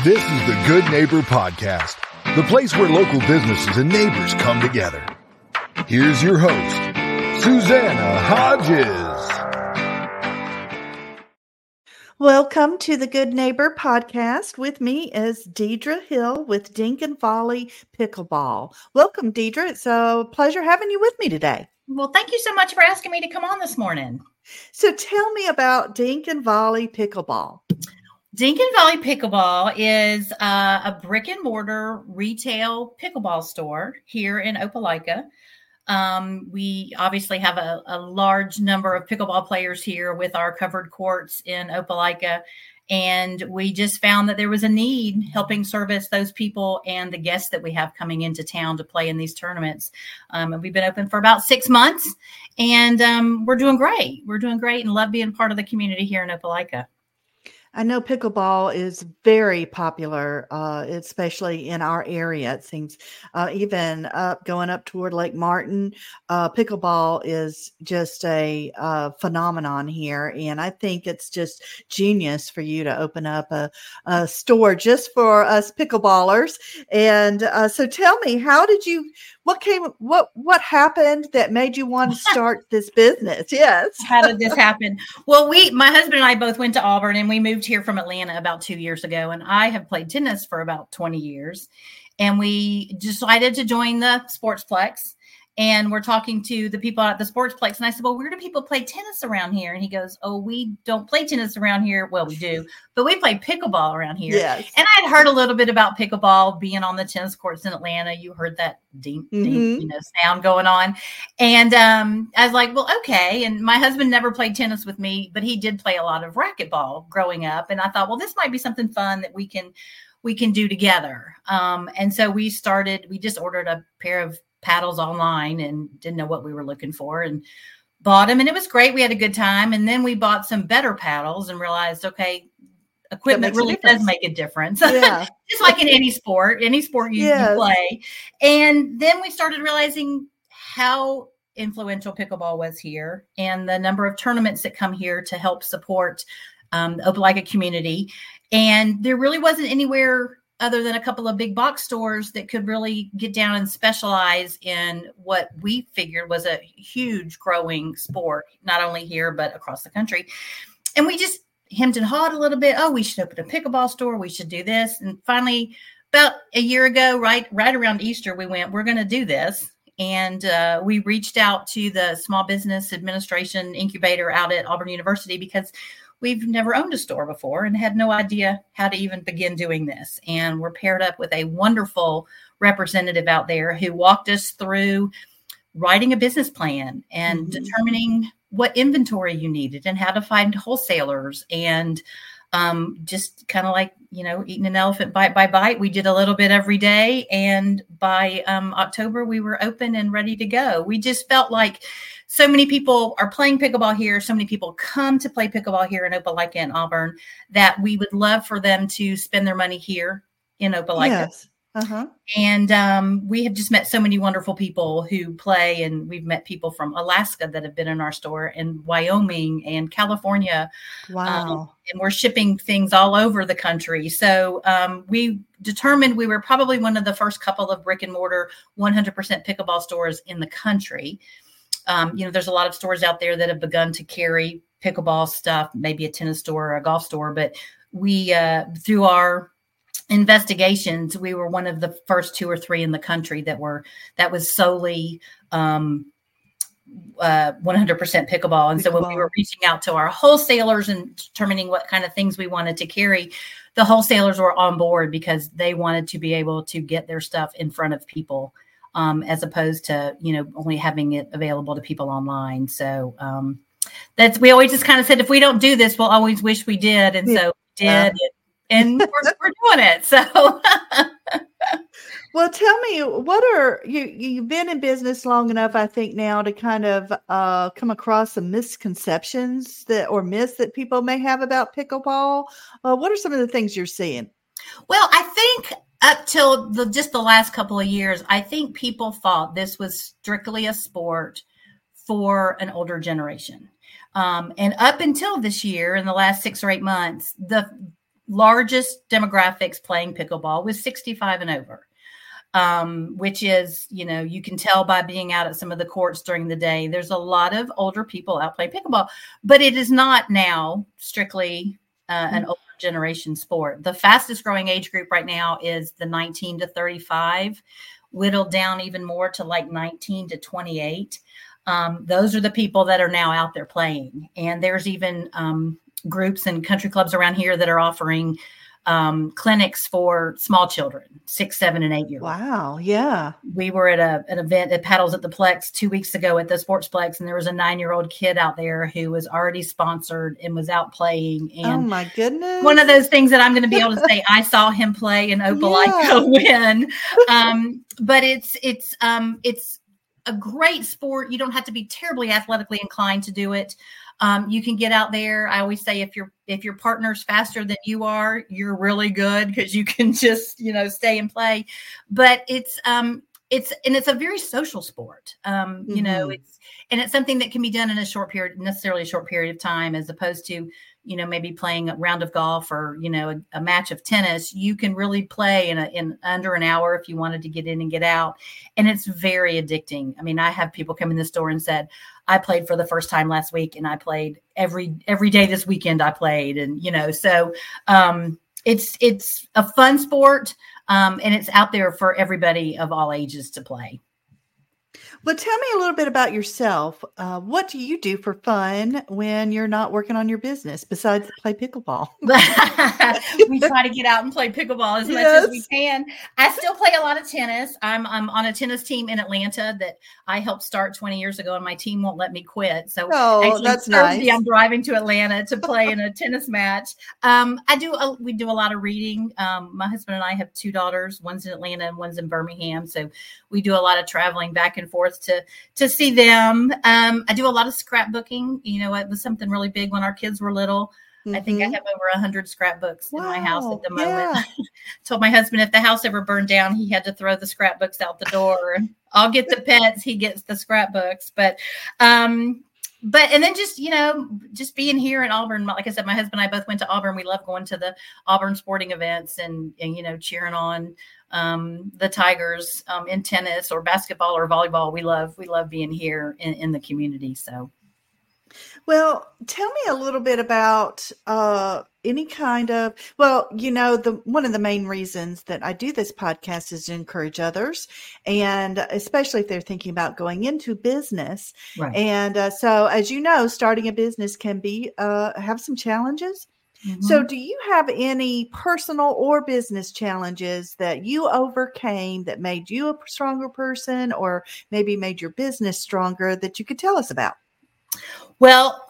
This is the Good Neighbor Podcast, the place where local businesses and neighbors come together. Here's your host, Susanna Hodges. Welcome to the Good Neighbor Podcast. With me is Deidre Hill with Dinkin Volley Pickleball. Welcome, Deidre. It's a pleasure having you with me today. Well, thank you so much for asking me to come on this morning. So tell me about Dinkin Volley Pickleball. Dinkin Volley Pickleball is a brick and mortar retail pickleball store here in Opelika. We obviously have a large number of pickleball players here with our covered courts in Opelika. And we just found that there was a need helping service those people and the guests that we have coming into town to play in these tournaments. And we've been open for about 6 months, and we're doing great. We're doing great and love being part of the community here in Opelika. I know pickleball is very popular, especially in our area. It seems even going up toward Lake Martin, pickleball is just a phenomenon here. And I think it's just genius for you to open up a store just for us pickleballers. And so tell me, what happened that made you want to start this business? Yes. How did this happen? Well, my husband and I both went to Auburn, and we moved here from Atlanta about 2 years ago. And I have played tennis for about 20 years. And we decided to join the Sportsplex. And we're talking to the people at the Sportsplex. And I said, well, where do people play tennis around here? And he goes, oh, we don't play tennis around here. Well, we do, but we play pickleball around here. Yes. And I'd heard a little bit about pickleball being on the tennis courts in Atlanta. You heard that ding, sound going on. And I was like, well, okay. And my husband never played tennis with me, but he did play a lot of racquetball growing up. And I thought, well, this might be something fun that we can do together. And so we just ordered a pair of paddles online and didn't know what we were looking for and bought them. And it was great. We had a good time. And then we bought some better paddles and realized, okay, equipment really does make a difference. Yeah. Just like in any sport you play. And then we started realizing how influential pickleball was here and the number of tournaments that come here to help support the Opelika community. And there really wasn't anywhere other than a couple of big box stores that could really get down and specialize in what we figured was a huge growing sport, not only here, but across the country. And we just hemmed and hawed a little bit. Oh, we should open a pickleball store. We should do this. And finally, about a year ago, right around Easter, we went, we're going to do this. And we reached out to the Small Business Administration Incubator out at Auburn University because we've never owned a store before and had no idea how to even begin doing this. And we're paired up with a wonderful representative out there who walked us through writing a business plan and determining what inventory you needed and how to find wholesalers and just kind of like, eating an elephant bite by bite. We did a little bit every day. And by October, we were open and ready to go. We just felt like so many people are playing pickleball here. So many people come to play pickleball here in Opelika and Auburn that we would love for them to spend their money here in Opelika. Yes. Uh-huh. And we have just met so many wonderful people who play, and we've met people from Alaska that have been in our store, and Wyoming and California. Wow. And we're shipping things all over the country. So we determined we were probably one of the first couple of brick and mortar 100% pickleball stores in the country. There's a lot of stores out there that have begun to carry pickleball stuff, maybe a tennis store or a golf store, but we, through our investigations, we were one of the first 2 or 3 in the country that was solely 100% pickleball. And so when we were reaching out to our wholesalers and determining what kind of things we wanted to carry, the wholesalers were on board because they wanted to be able to get their stuff in front of people, as opposed to, only having it available to people online. So we always just kind of said, if we don't do this, we'll always wish we did. And so we did. And we're doing it. So, well, tell me, you've been in business long enough, I think, now to kind of come across some misconceptions or myths that people may have about pickleball. What are some of the things you're seeing? Well, I think up till just the last couple of years, I think people thought this was strictly a sport for an older generation. And up until this year, in the last 6 or 8 months, largest demographics playing pickleball was 65 and over. Which is, you can tell by being out at some of the courts during the day, there's a lot of older people out playing pickleball, but it is not now strictly an older generation sport. The fastest growing age group right now is the 19 to 35, whittled down even more to like 19 to 28. Those are the people that are now out there playing. And there's even groups and country clubs around here that are offering clinics for small children, 6, 7, and 8 year olds. Wow. Yeah. We were at an event at Paddles at the Plex 2 weeks ago at the Sportsplex, and there was a 9-year-old kid out there who was already sponsored and was out playing. And oh my goodness. One of those things that I'm going to be able to say, I saw him play in Opelika win. But it's a great sport. You don't have to be terribly athletically inclined to do it. You can get out there. I always say if your partner's faster than you are, you're really good because you can just, stay and play. But it's a very social sport. It's something that can be done in necessarily a short period of time, as opposed to, maybe playing a round of golf or, a match of tennis. You can really play in under an hour if you wanted to get in and get out. And it's very addicting. I mean, I have people come in the store and said, I played for the first time last week, and I played every day this weekend I played. And, so it's a fun sport, and it's out there for everybody of all ages to play. Well, tell me a little bit about yourself. What do you do for fun when you're not working on your business besides play pickleball? We try to get out and play pickleball as much as we can. I still play a lot of tennis. I'm on a tennis team in Atlanta that I helped start 20 years ago, and my team won't let me quit. So that's Thursday, nice. I'm driving to Atlanta to play in a tennis match. We do a lot of reading. My husband and I have 2 daughters. One's in Atlanta and one's in Birmingham. So we do a lot of traveling back and forth to see them. I do a lot of scrapbooking. It was something really big when our kids were little. Mm-hmm. I think I have over 100 scrapbooks in my house at the moment. Yeah. Told my husband if the house ever burned down, he had to throw the scrapbooks out the door. I'll get the pets, he gets the scrapbooks. And then just being here in Auburn, like I said, my husband and I both went to Auburn. We love going to the Auburn sporting events and cheering on the Tigers in tennis or basketball or volleyball. We love being here in the community. So, well, tell me a little bit about any kind of, one of the main reasons that I do this podcast is to encourage others, and especially if they're thinking about going into business. Right. And so, as you know, starting a business can be have some challenges. Mm-hmm. So do you have any personal or business challenges that you overcame that made you a stronger person, or maybe made your business stronger, that you could tell us about? Well,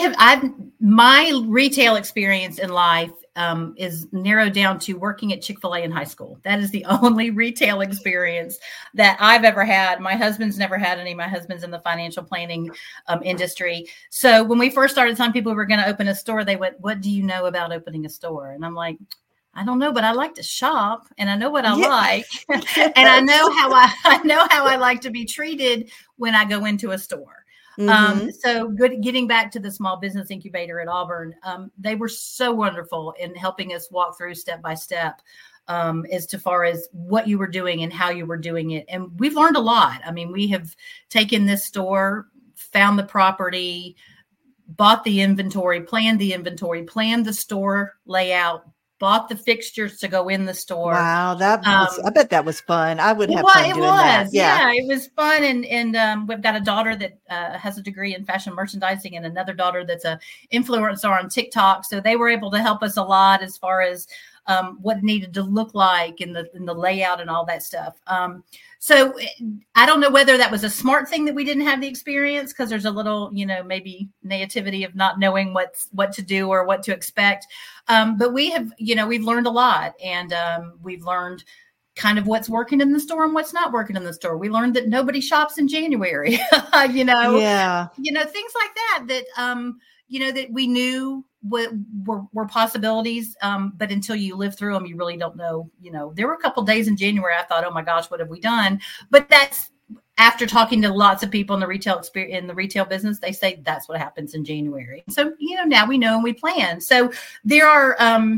my retail experience in life is narrowed down to working at Chick-fil-A in high school. That is the only retail experience that I've ever had. My husband's never had any. My husband's in the financial planning industry. So when we first started telling people we were going to open a store, they went, "What do you know about opening a store?" And I'm like, I don't know, but I like to shop, and I know what I like, and I know how I like to be treated when I go into a store. Mm-hmm. So getting back to the small business incubator at Auburn, they were so wonderful in helping us walk through step by step as far as what you were doing and how you were doing it. And we've learned a lot. I mean, we have taken this store, found the property, bought the inventory, planned the store layout, bought the fixtures to go in the store. Wow, I bet that was fun. I would have fun doing that. Yeah, it was fun. And we've got a daughter that has a degree in fashion merchandising, and another daughter that's a influencer on TikTok. So they were able to help us a lot as far as what it needed to look like in the layout and all that stuff. So I don't know whether that was a smart thing that we didn't have the experience, because there's a little, maybe naivety of not knowing what to do or what to expect. But we have, we've learned a lot, and we've learned kind of what's working in the store and what's not working in the store. We learned that nobody shops in January, Yeah. Things like that, that we knew were possibilities. But until you live through them, you really don't know. There were a couple of days in January I thought, oh my gosh, what have we done? But that's after talking to lots of people in the retail business. They say that's what happens in January. So, now we know and we plan. So there are,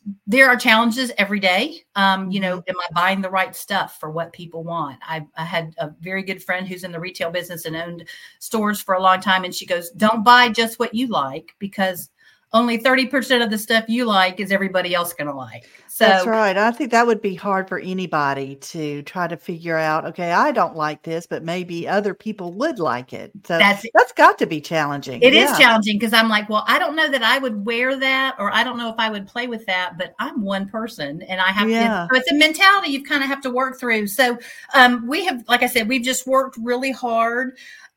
there are challenges every day. Am I buying the right stuff for what people want? I had a very good friend who's in the retail business and owned stores for a long time. And she goes, don't buy just what you like, because only 30% of the stuff you like is everybody else going to like. So that's right. I think that would be hard for anybody to try to figure out, okay, I don't like this, but maybe other people would like it. So that's got to be challenging. It is challenging, because I'm like, well, I don't know that I would wear that, or I don't know if I would play with that, but I'm one person and I have to, so it's a mentality you kind of have to work through. So we have, like I said, we've just worked really hard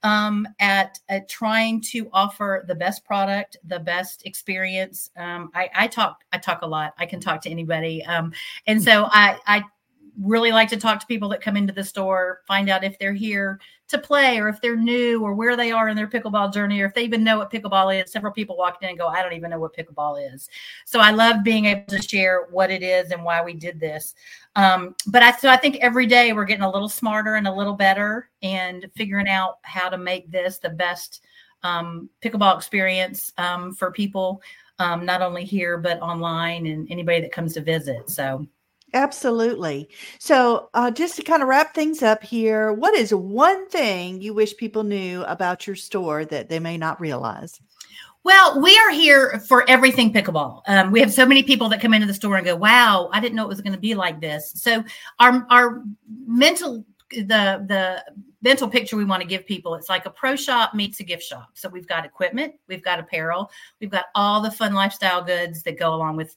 at trying to offer the best product, the best experience. I talk a lot. I can talk to anybody. And so I really like to talk to people that come into the store, find out if they're here to play, or if they're new, or where they are in their pickleball journey, or if they even know what pickleball is. Several people walked in and go, I don't even know what pickleball is. So I love being able to share what it is and why we did this. But I think every day we're getting a little smarter and a little better, and figuring out how to make this the best pickleball experience for people, not only here, but online, and anybody that comes to visit. So absolutely. So just to kind of wrap things up here, what is one thing you wish people knew about your store that they may not realize? Well, we are here for everything pickleball. We have so many people that come into the store and go, wow, I didn't know it was going to be like this. So our mental, the mental picture we want to give people, it's like a pro shop meets a gift shop. So we've got equipment, we've got apparel, we've got all the fun lifestyle goods that go along with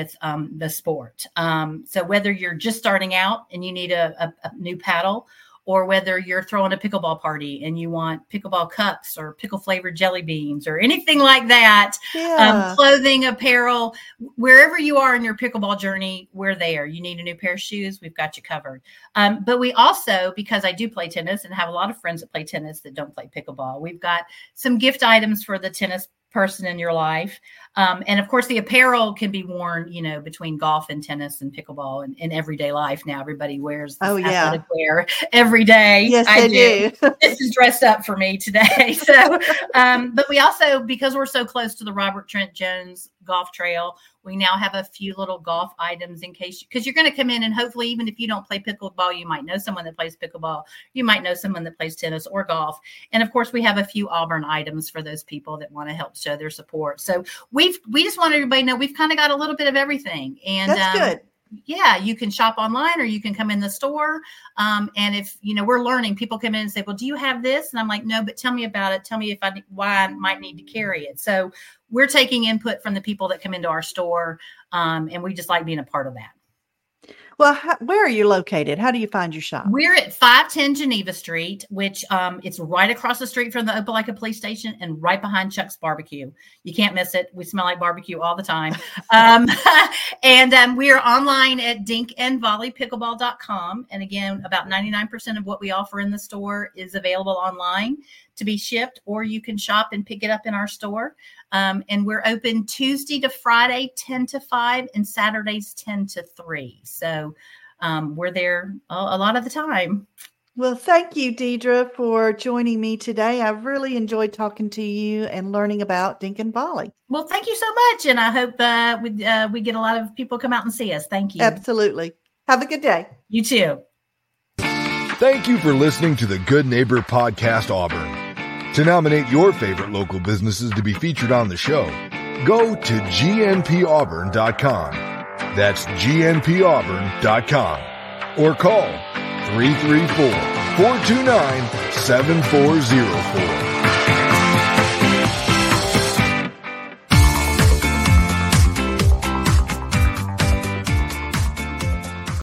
the sport. So whether you're just starting out and you need a new paddle, or whether you're throwing a pickleball party and you want pickleball cups or pickle flavored jelly beans or anything like that, clothing, apparel, wherever you are in your pickleball journey, we're there. You need a new pair of shoes, we've got you covered. But we also, because I do play tennis and have a lot of friends that play tennis that don't play pickleball, we've got some gift items for the tennis person in your life. And of course, the apparel can be worn, between golf and tennis and pickleball and in everyday life. Now everybody wears athletic wear every day. Yes, I do. This is dressed up for me today. So, but we also, because we're so close to the Robert Trent Jones golf trail, we now have a few little golf items in case, because you're going to come in and hopefully, even if you don't play pickleball, you might know someone that plays pickleball. You might know someone that plays tennis or golf. And of course, we have a few Auburn items for those people that want to help show their support. So we just want everybody to know we've kind of got a little bit of everything. And that's good. Yeah, you can shop online or you can come in the store. And if, we're learning, people come in and say, well, do you have this? And I'm like, no, but tell me about it. Tell me why I might need to carry it. So we're taking input from the people that come into our store. And we just like being a part of that. Well, where are you located? How do you find your shop? We're at 510 Geneva Street, which it's right across the street from the Opelika Police Station and right behind Chuck's Barbecue. You can't miss it. We smell like barbecue all the time. And we are online at dinkandvolleypickleball.com. And again, about 99% of what we offer in the store is available online to be shipped, or you can shop and pick it up in our store. And we're open Tuesday to Friday, 10 to 5, and Saturdays, 10 to 3. So we're there a lot of the time. Well, thank you, Deidre, for joining me today. I really enjoyed talking to you and learning about Dink and Volley. Well, thank you so much. And I hope we get a lot of people come out and see us. Thank you. Absolutely. Have a good day. You too. Thank you for listening to the Good Neighbor Podcast Auburn. To nominate your favorite local businesses to be featured on the show, go to gnpauburn.com. That's gnpauburn.com. Or call 334-429-7404.